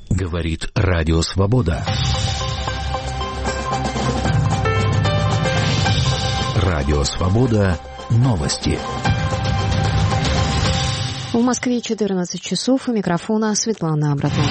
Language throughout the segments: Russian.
Говорит Радио Свобода. Радио Свобода. Новости. В Москве 14 часов. У микрофона Светлана Абратова.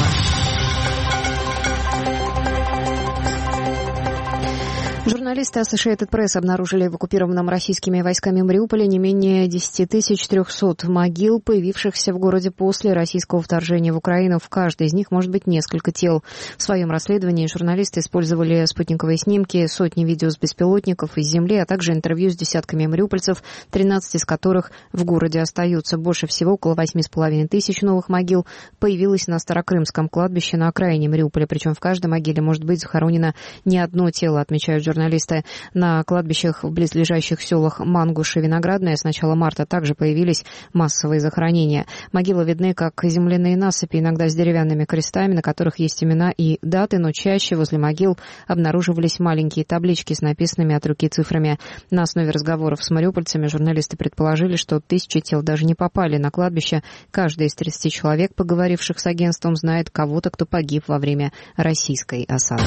Журналисты Associated Press обнаружили в оккупированном российскими войсками Мариуполе не менее 10 300 могил, появившихся в городе после российского вторжения в Украину. В каждой из них может быть несколько тел. В своем расследовании журналисты использовали спутниковые снимки, сотни видео с беспилотников из земли, а также интервью с десятками мариупольцев, 13 из которых в городе остаются. Больше всего, около 8,5 тысяч новых могил, появилось на Старокрымском кладбище на окраине Мариуполя. Причем в каждой могиле может быть захоронено не одно тело, отмечают журналисты. На кладбищах в близлежащих селах Мангуш и Виноградное с начала марта также появились массовые захоронения. Могилы видны как земляные насыпи, иногда с деревянными крестами, на которых есть имена и даты, но чаще возле могил обнаруживались маленькие таблички с написанными от руки цифрами. На основе разговоров с мариупольцами журналисты предположили, что тысячи тел даже не попали на кладбище. Каждый из 30 человек, поговоривших с агентством, знает кого-то, кто погиб во время российской осады.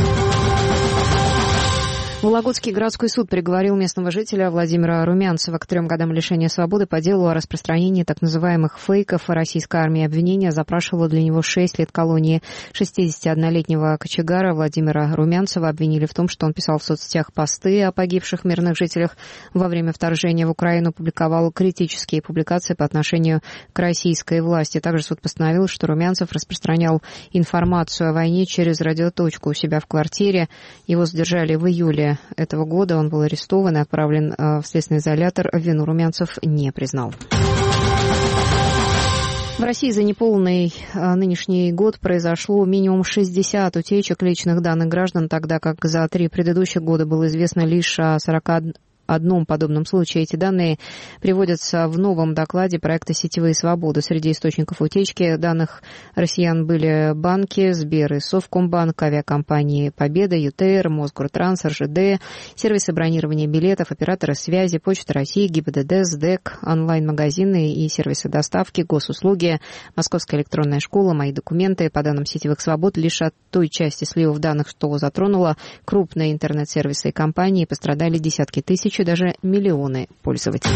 Вологодский городской суд приговорил местного жителя Владимира Румянцева к 3 годам лишения свободы по делу о распространении так называемых фейков о российской армии. Обвинение запрашивало для него 6 лет колонии. 61-летнего кочегара Владимира Румянцева обвинили в том, что он писал в соцсетях посты о погибших мирных жителях во время вторжения в Украину, публиковал критические публикации по отношению к российской власти. Также суд постановил, что Румянцев распространял информацию о войне через радиоточку у себя в квартире. Его задержали в июле этого года. Он был арестован и отправлен в следственный изолятор. Вину Румянцев не признал. В России за неполный нынешний год произошло минимум 60 утечек личных данных граждан, тогда как за 3 предыдущих года было известно лишь о 41 подобном случае. Эти данные приводятся в новом докладе проекта «Сетевые свободы». Среди источников утечки данных россиян были банки, Сбер и Совкомбанк, авиакомпании «Победа», ЮТР, Мосгортранс, РЖД, сервисы бронирования билетов, операторы связи, Почта России, ГИБДД, СДЭК, онлайн-магазины и сервисы доставки, госуслуги, Московская электронная школа, мои документы. По данным «Сетевых свобод», лишь от той части сливов данных, что затронуло крупные интернет-сервисы и компании, пострадали десятки тысяч, даже миллионы пользователей.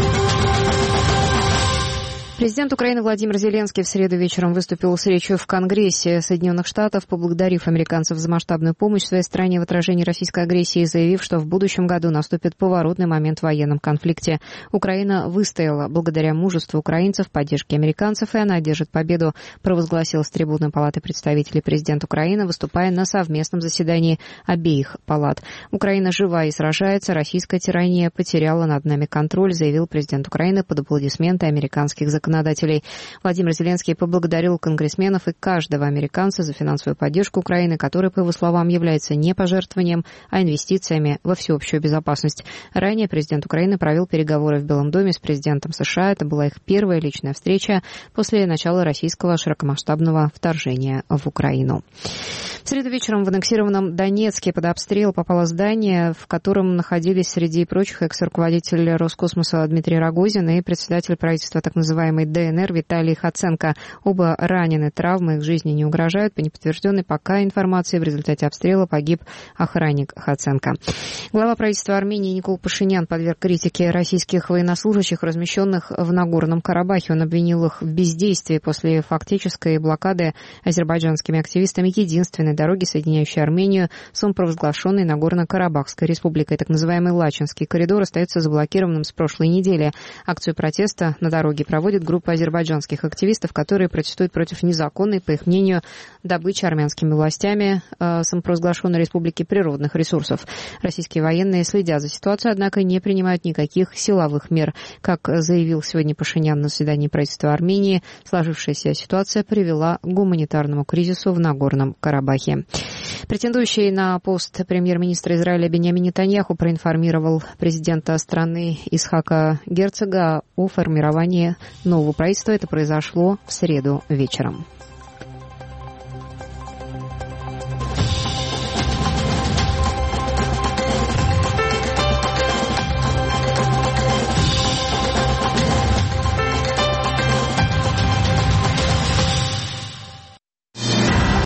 Президент Украины Владимир Зеленский в среду вечером выступил с речью в Конгрессе Соединенных Штатов, поблагодарив американцев за масштабную помощь своей стране в отражении российской агрессии и заявив, что в будущем году наступит поворотный момент в военном конфликте. Украина выстояла благодаря мужеству украинцев, поддержке американцев, и она одержит победу, провозгласил с трибуны Палаты представителей президент Украины, выступая на совместном заседании обеих палат. Украина жива и сражается, российская тирания потеряла над нами контроль, заявил президент Украины под аплодисменты американских законодателей. Владимир Зеленский поблагодарил конгрессменов и каждого американца за финансовую поддержку Украины, которая, по его словам, является не пожертвованием, а инвестициями во всеобщую безопасность. Ранее президент Украины провел переговоры в Белом доме с президентом США. Это была их первая личная встреча после начала российского широкомасштабного вторжения в Украину. В среду вечером в аннексированном Донецке под обстрел попало здание, в котором находились среди прочих экс-руководитель Роскосмоса Дмитрий Рогозин и председатель правительства так называемой ДНР Виталий Хоценко. Оба ранены, травмы их жизни не угрожают. По неподтвержденной пока информации, в результате обстрела погиб охранник Хоценко. Глава правительства Армении Никол Пашинян подверг критике российских военнослужащих, размещенных в Нагорном Карабахе. Он обвинил их в бездействии после фактической блокады азербайджанскими активистами единственной дороги, соединяющей Армению с самопровозглашенной Нагорно-Карабахской республикой. Так называемый Лачинский коридор остается заблокированным с прошлой недели. Акцию протеста на дороге проводит группа азербайджанских активистов, которые протестуют против незаконной, по их мнению, добычи армянскими властями самопровозглашенной республики природных ресурсов. Российские военные следят за ситуацией, однако не принимают никаких силовых мер. Как заявил сегодня Пашинян на заседании правительства Армении, сложившаяся ситуация привела к гуманитарному кризису в Нагорном Карабахе. Претендующий на пост премьер-министра Израиля Биньямин Нетаньяху проинформировал президента страны Ицхака Герцога о формировании нового правительства. Это произошло в среду вечером.